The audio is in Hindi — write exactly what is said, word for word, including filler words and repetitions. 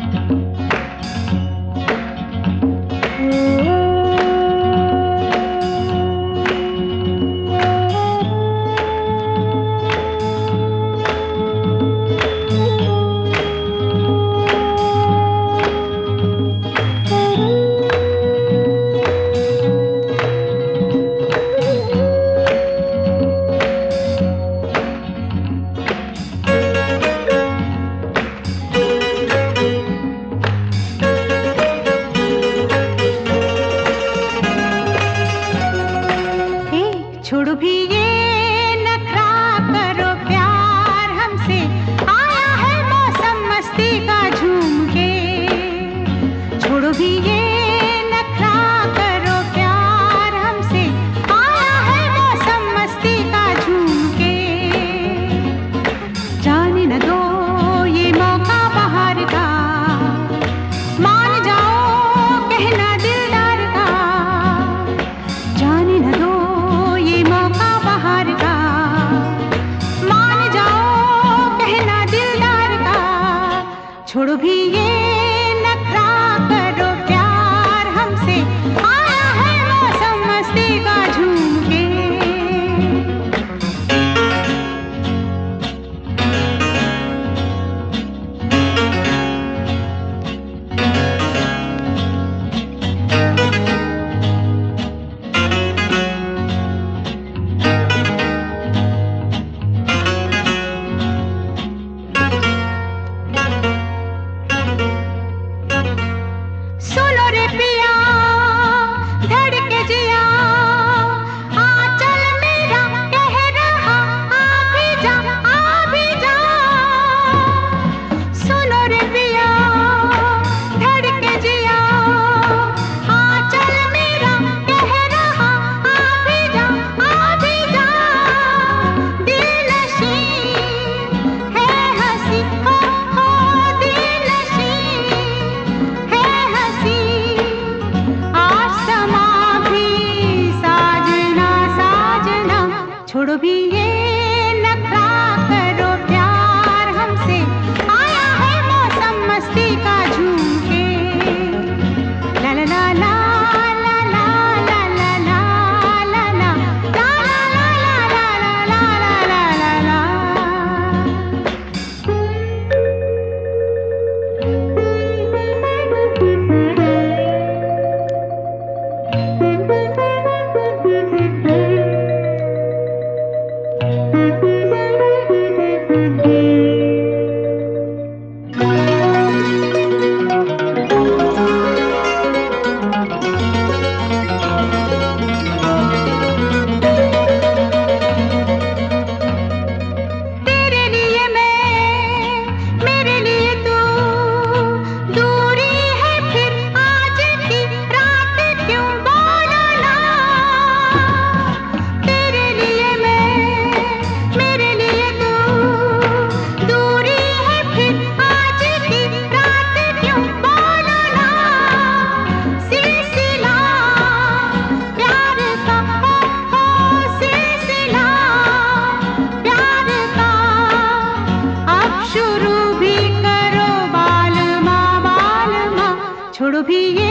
छोड़ो भी ये नखरा करो प्यार हमसे, आया है मौसम मस्ती का झूम के। छोड़ो भी ये नखरा करो प्यार हमसे, आया है मौसम मस्ती का झूम के। जाने न दो ये मौका बाहर का, मान जाओ कहना दिलदार का। जाने न दो छोड़ो भी ये नखरा करो प्यार हमसे, आया है मौसम मस्ती का झूम के। सुनो रे पिया धड़के जिया, आंचल मेरा कह रहा आ भी जा आ भी जा। सुनो रे पिया धड़के जिया, आंचल मेरा कह रहा आ भी जा आ भी जा। दिल नशी है हंसी हो हो, दिल नशी है हंसी, आज समा भी साजना साजना। छोड़ो भी ये नखरा करो प्यार हमसे, आया है मौसम मस्ती का झूम के। ला ला ला ला ला ला ला ला ला ला ला ला ला ला ला ला ला। छोड़ो भी